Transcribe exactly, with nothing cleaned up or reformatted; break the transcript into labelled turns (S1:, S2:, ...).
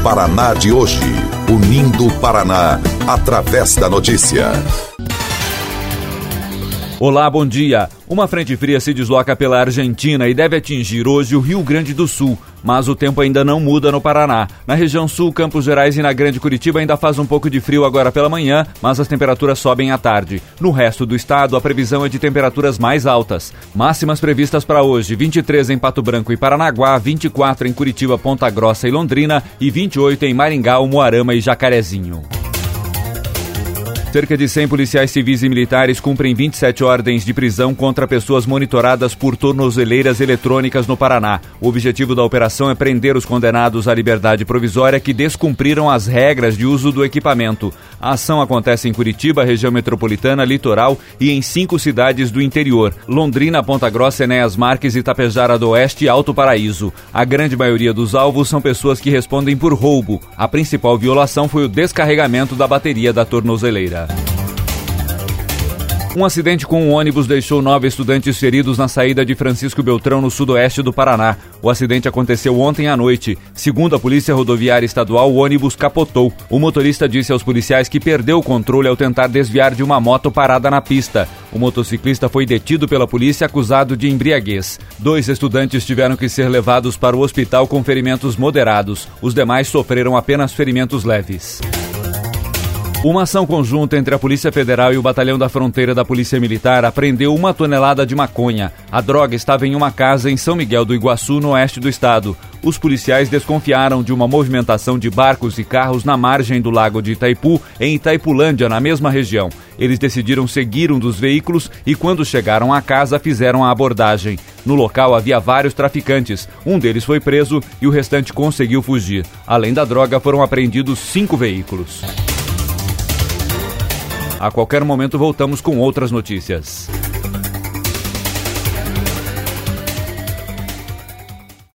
S1: Paraná de hoje. Unindo o Paraná, através da notícia.
S2: Olá, bom dia. Uma frente fria se desloca pela Argentina e deve atingir hoje o Rio Grande do Sul, mas o tempo ainda não muda no Paraná. Na região sul, Campos Gerais e na Grande Curitiba ainda faz um pouco de frio agora pela manhã, mas as temperaturas sobem à tarde. No resto do estado, a previsão é de temperaturas mais altas. Máximas previstas para hoje: vinte e três em Pato Branco e Paranaguá, vinte e quatro em Curitiba, Ponta Grossa e Londrina e vinte e oito em Maringá, Umuarama e Jacarezinho. Cerca de cem policiais civis e militares cumprem vinte e sete ordens de prisão contra pessoas monitoradas por tornozeleiras eletrônicas no Paraná. O objetivo da operação é prender os condenados à liberdade provisória que descumpriram as regras de uso do equipamento. A ação acontece em Curitiba, região metropolitana, litoral e em cinco cidades do interior: Londrina, Ponta Grossa, Enéas Marques, Itapejara do Oeste e Alto Paraíso. A grande maioria dos alvos são pessoas que respondem por roubo. A principal violação foi o descarregamento da bateria da tornozeleira. Um acidente com um ônibus deixou nove estudantes feridos na saída de Francisco Beltrão, no sudoeste do Paraná. O acidente aconteceu ontem à noite. Segundo a Polícia Rodoviária Estadual, o ônibus capotou. O motorista disse aos policiais que perdeu o controle ao tentar desviar de uma moto parada na pista. O motociclista foi detido pela polícia acusado de embriaguez. Dois estudantes tiveram que ser levados para o hospital com ferimentos moderados. Os demais sofreram apenas ferimentos leves. Uma ação conjunta entre a Polícia Federal e o Batalhão da Fronteira da Polícia Militar apreendeu uma tonelada de maconha. A droga estava em uma casa em São Miguel do Iguaçu, no oeste do estado. Os policiais desconfiaram de uma movimentação de barcos e carros na margem do lago de Itaipu, em Itaipulândia, na mesma região. Eles decidiram seguir um dos veículos e, quando chegaram à casa, fizeram a abordagem. No local havia vários traficantes. Um deles foi preso e o restante conseguiu fugir. Além da droga, foram apreendidos cinco veículos. A qualquer momento voltamos com outras notícias.